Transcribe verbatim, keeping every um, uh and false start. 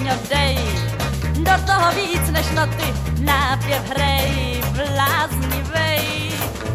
dej, do toho víc než noty, nápěv hrej, bláznivej.